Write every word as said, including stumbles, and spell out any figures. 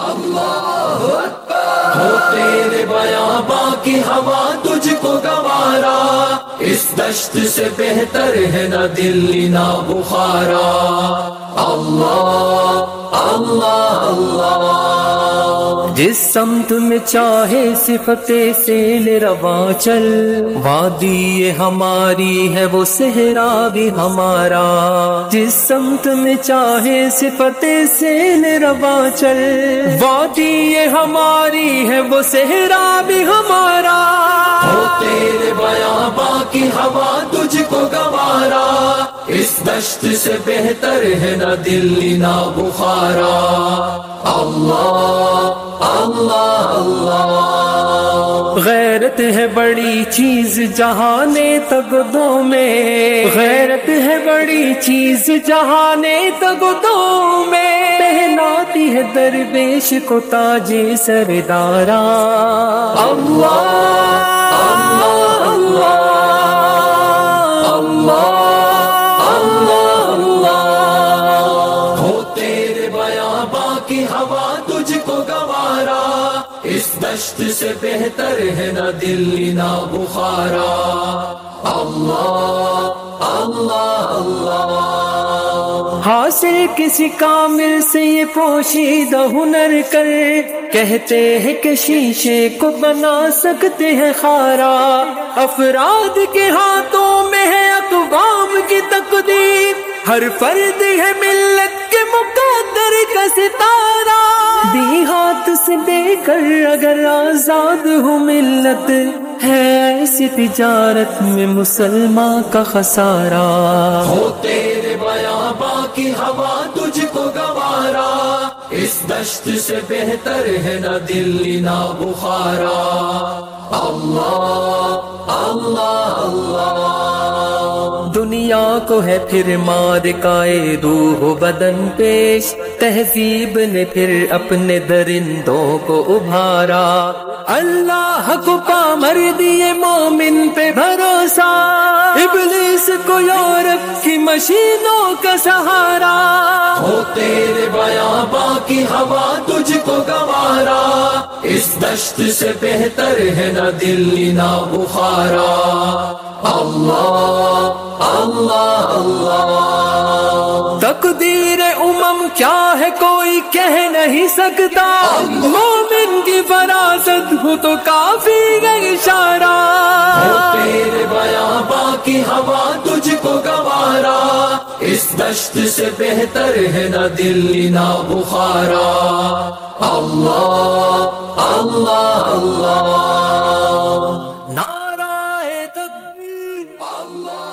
اللہ اکبر، ہو تیرے بیاباں کی ہوا تجھ کو گوارا، اس دشت سے بہتر ہے نہ دلی نہ بخارا۔ اللہ اللہ اللہ، جس سمت میں چاہے صفت سیل رواں چل، وادی ہماری ہے وہ صحرا بھی ہمارا، جس سمت میں چاہے صفت سیل رواں چل، وادی ہماری ہے وہ صحرا بھی ہمارا۔ ہو تیرے بیاباں کی ہوا تجھ کو گوارا، اس دشت سے بہتر ہے نہ دلی نہ بخارا۔ اللہ اللہ اللہ، غیرت ہے بڑی چیز جہان تگدوں میں، غیرت ہے بڑی چیز جہان تگدوں میں، پہناتی ہے درویش کو تاج سردارا۔ اللہ اللہ اللہ اللہ اللہ، ہو تیرے بیاباں کی ہوا تجھ کو گوارا، اس دشت سے بہتر ہے نہ دلی نہ بخارا۔ اللہ اللہ اللہ، حاصل کسی کامل سے یہ پوشیدہ ہنر کر، کہتے ہیں کہ شیشے کو بنا سکتے ہیں خارا، افراد کے ہاتھوں میں ہے اقوام کی تقدیر، ہر فرد ہے ملت کے مقدر کا ستارہ، بھی ہاتھ سے دے کر اگر آزاد ہو ملت، ہے ایسی تجارت میں مسلمان کا خسارہ۔ ہو تیرے بیاباں کی ہوا تجھ کو گوارا، اس دشت سے بہتر ہے نہ دلی نہ بخارا۔ اللہ اللہ اللہ، دنیا کو ہے پھر مار کائے روح و بدن پیش، تہذیب نے پھر اپنے درندوں کو ابھارا، اللہ کو پامر دیے مومن پہ بھروسہ، ابلیس کو یورپ کی مشینوں کا سہارا۔ ہو تیرے بیاباں کی ہوا تجھ کو گوارا، اس دشت سے بہتر ہے نہ دلی نہ بخارا۔ اللہ اللہ اللہ، تقدیر امم کیا ہے کوئی کہہ نہیں سکتا، مومن کی فراست ہو تو کافی ہے اشارہ۔ ہو تیرے بیاباں کی ہوا تجھ کو گوارا، اس دشت سے بہتر ہے نہ دلی نہ بخارا۔ اللہ اللہ اللہ، نعرہ تکبیر، اللہ